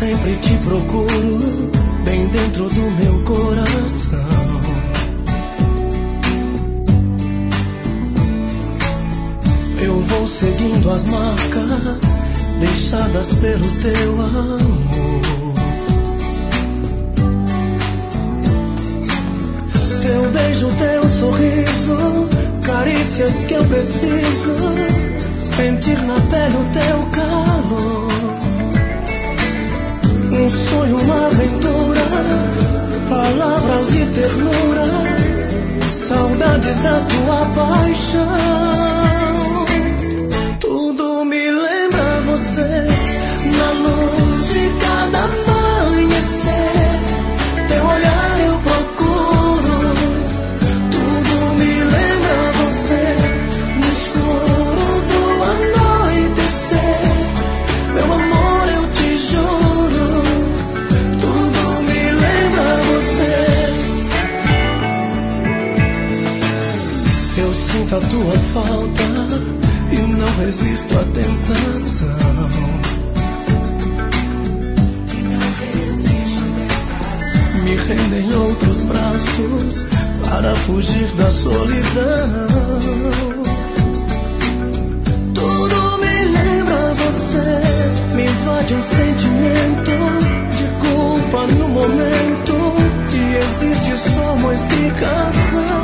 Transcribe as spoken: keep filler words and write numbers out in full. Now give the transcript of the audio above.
sempre te procuro, bem dentro do meu coração. Eu vou seguindo as marcas deixadas pelo teu amor. Teu beijo, teu sorriso, carícias que eu preciso sentir na pele o teu calor. Um sonho, uma aventura, palavras de ternura, saudades da tua paixão. Tudo me lembra você, na luz de cada amanhecer. Teu olhar eu procuro, tudo me lembra você, no escuro do anoitecer. Meu amor, eu te juro, tudo me lembra você. Eu sinto a tua falta e não resisto à tentação. Me rendo em outros braços para fugir da solidão. Tudo me lembra você, me invade um sentimento de culpa no momento, e existe só uma explicação.